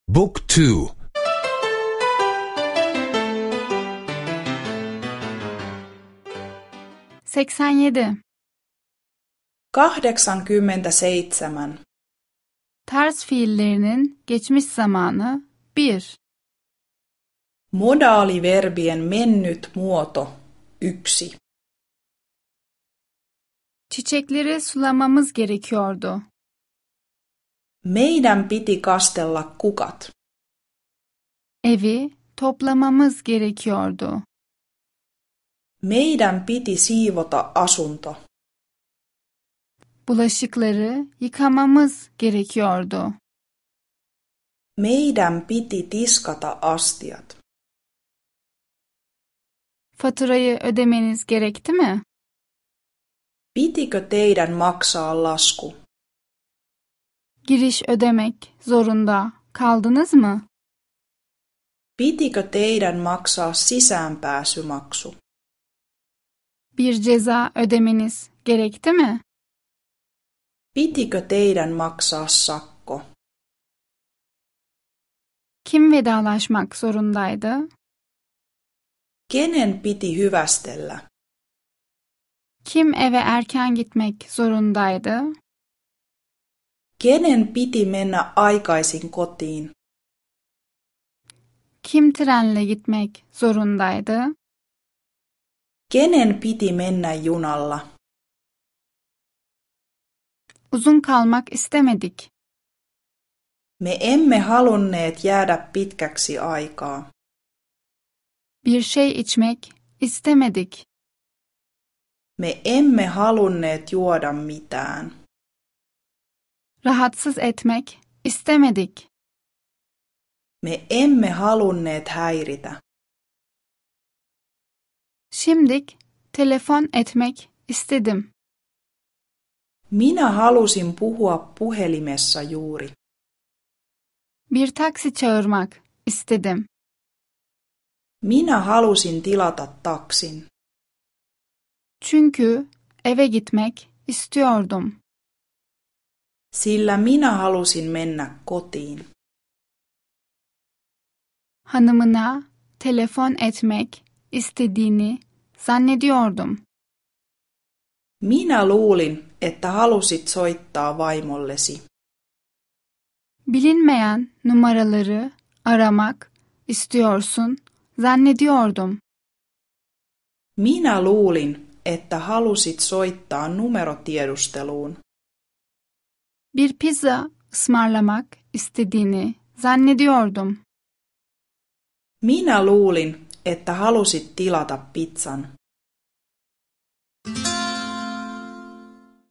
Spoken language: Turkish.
Book 2. 87. 87. Ters fiillerinin geçmiş zamanı 1. Modaaliverbien mennyt muoto 1. Çiçekleri sulamamız gerekiyordu. Meidän piti kastella kukat. Evi toplamamız gerekiyordu. Meidän piti siivota asunto. Bulaşıkları yıkamamız gerekiyordu. Meidän piti tiskata astiat. Faturayı ödemeniz gerekti mi? Pitikö teidän maksaa lasku? Giriş ödemek zorunda kaldınız mı? Pitikö teidän maksaa sisäänpääsymaksu? Bir ceza ödemeniz gerekti mi? Pitikö teidän maksaa sakko? Kim vedalaşmak zorundaydı? Kenen piti hyvästellä? Kim eve erken gitmek zorundaydı? Kenen piti mennä aikaisin kotiin? Kim trenle gitmek zorundaydı? Kenen piti mennä junalla? Uzun kalmak istemedik. Me emme halunneet jäädä pitkäksi aikaa. Bir şey içmek istemedik. Me emme halunneet juoda mitään. Rahatsız etmek istemedik. Me emme halunneet häiritä. Şimdik telefon etmek istedim. Minä halusin puhua puhelimessa juuri. Bir taksi çağırmak istedim. Minä halusin tilata taksin. Çünkü eve gitmek istiyordum. Sillä minä halusin mennä kotiin. Hanımına telefon etmek istediğini zannediyordum. Minä luulin, että halusit soittaa vaimollesi. Bilinmeyen numaraları aramak istiyorsun zannediyordum. Minä luulin, että halusit soittaa numerotiedusteluun. Bir pizza ısmarlamak istediğini zannediyordum. Minä luulin, että halusit tilata pizzan.